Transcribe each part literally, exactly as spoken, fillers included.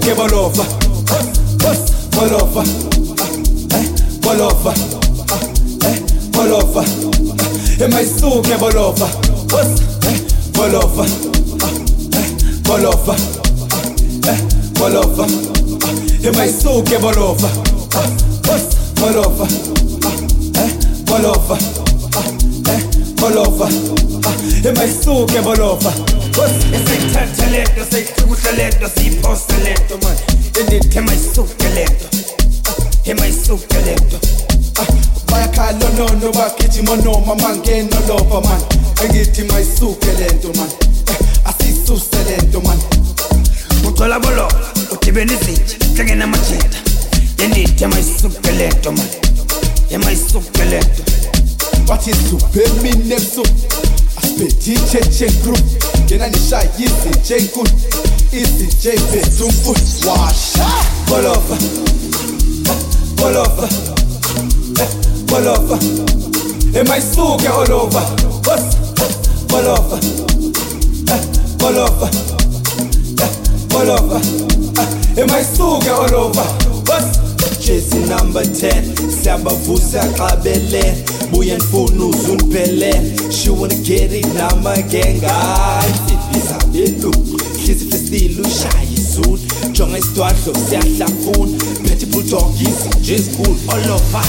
isuke bolofa bolofa eh bolofa eh bolofa emaisuke bolofa eh bolofa eh bolofa eh bolofa emaisuke bolofa bolofa eh bolofa eh bolofa emaisuke bolofa esayithatha lento sayihlukuhla lento siyiphosta lento manje endithi emayisuke lento emayisuke lento bayakhala nono bagijima noma mangena loba man engithi mayisuke lento man asisuse lento man ucola bolo udibene izinja hlangene amajita endithi emayisuke lento man emayisuke lento bathi super minepso aspeti cheche group kena nishaya izinja enkulu izinja ebedumfu washa bolofa bolofa bolofa emaisuke all over bolofa bolofa bolofa emaisuke all over Jesse number ten siyabavusa qabele buya nifuna uzuniphelele she wanna get it nama gang ay sipisa belu hlisi festile ushaya izulu jonga isidwadlo siyahlafuna phethe bulldog izinje ezinkulu all over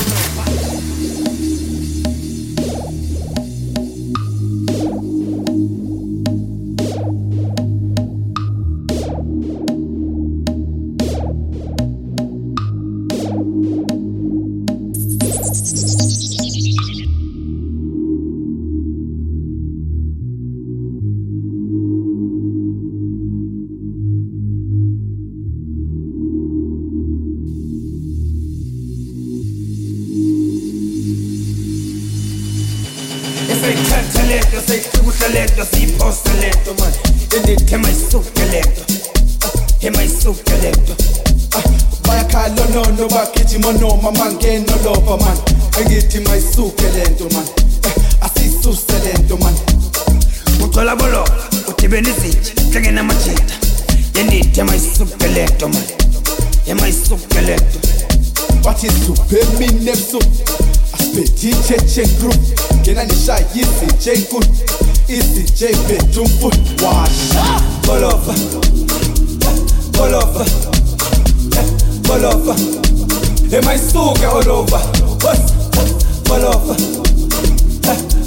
esayithatha lento sayihlukuhla lento siyiphosta lento manje endithi emayisuke lento emayisuke lento bayakhala nono bagijima noma mangena loba man engithi mayisuke lento man asisuse lento man ucola bolo udibene izinja hlangene amajita endithi emayisuke lento man emayisuke lento bathi super minepso aspeti cheche group kena nishaya izinja enkulu izinja ebedumfu washa bolofa bolofa bolofa emaisuke all over bolofa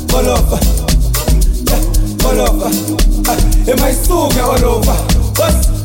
bolofa bolofa emaisuke all over